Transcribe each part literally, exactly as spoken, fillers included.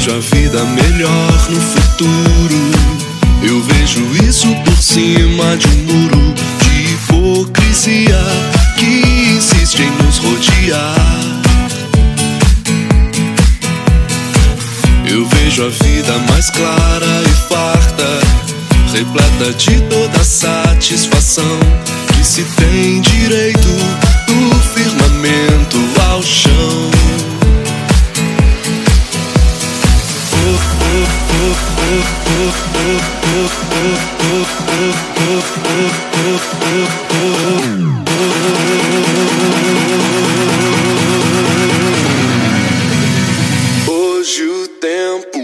vejo a vida melhor no futuro. Eu vejo isso por cima de um muro de hipocrisia que insiste em nos rodear. Eu vejo a vida mais clara e farta, repleta de toda satisfação que se tem direito do firmamento ao chão. Hoje o tempo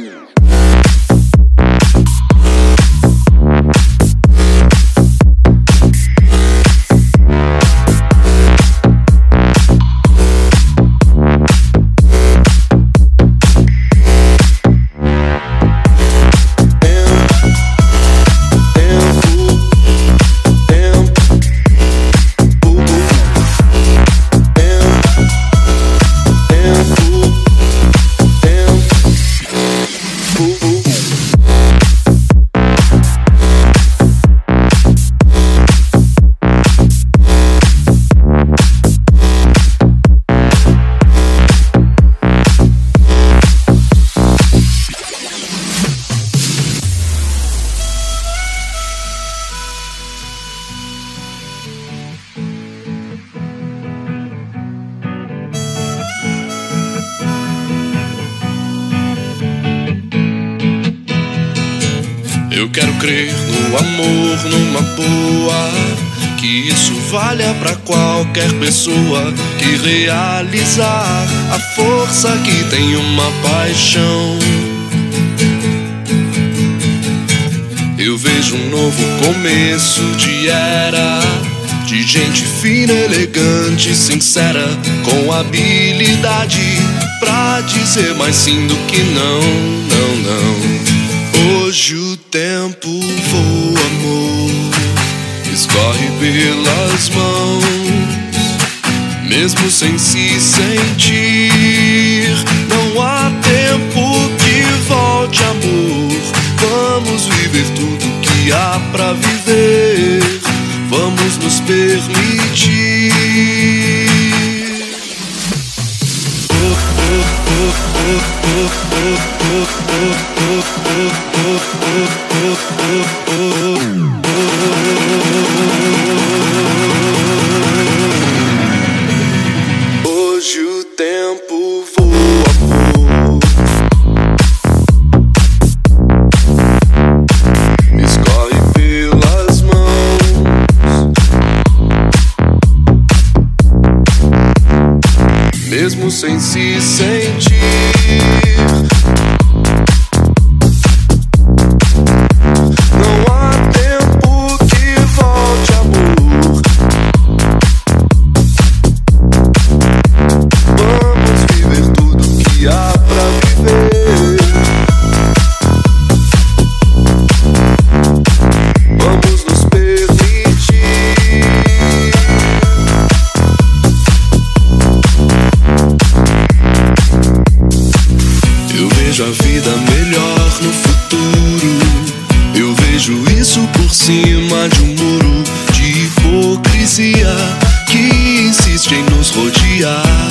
eu quero crer no amor, numa boa, que isso valha pra qualquer pessoa que realizar a força que tem uma paixão. Eu vejo um novo começo de era, de gente fina, elegante, sincera, com habilidade pra dizer mais sim do que não, não, não. Hoje o tempo voa, amor, escorre pelas mãos, mesmo sem se sentir. Não há tempo que volte, amor. Vamos viver tudo que há pra viver. Vamos nos permitir. Hoje o tempo voa, amor, escorre pelas mãos, mesmo sem se sentir. A vida melhor no futuro. Eu vejo isso por cima de um muro de hipocrisia que insiste em nos rodear.